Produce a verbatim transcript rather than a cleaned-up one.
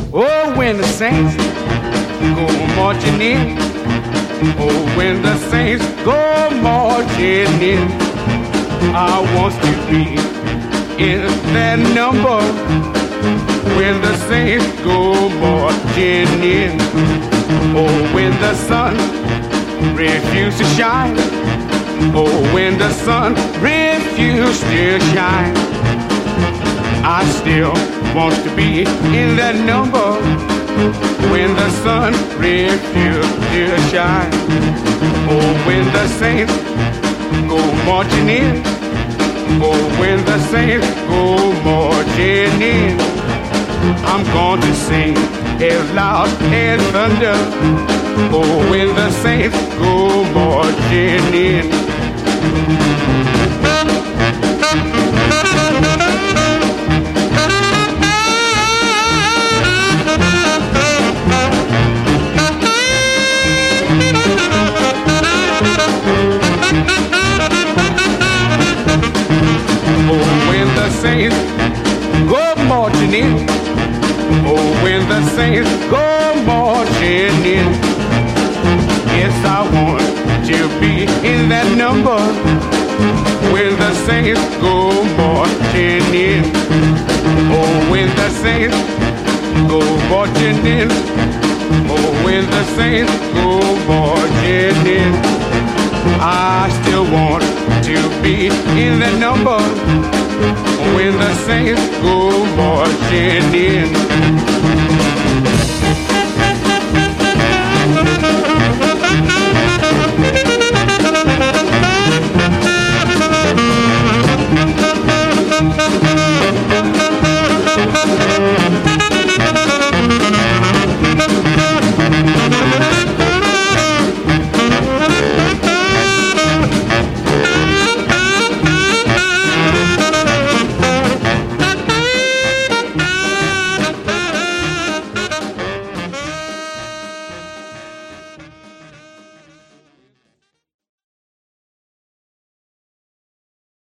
Oh, when the saints go marching in. Oh, when the saints go marching in. I want to be in that number. When the saints go marching in. Oh, when the sun refuses to shine. Oh, when the sun refuses to shine. I still want to be in that number when the sun refuses to shine. Oh, when the saints go marching in. Oh, when the saints go marching in. I'm going to sing as loud as thunder. Oh, when the saints go marching in. Oh, when the saints go marching in. Oh, when the saints go marching in. Yes, I want to be in that number when the saints go marching in. Oh, when the saints go marching in. Oh, when the saints go marching in. I still want to be in that number when the saints go marching in.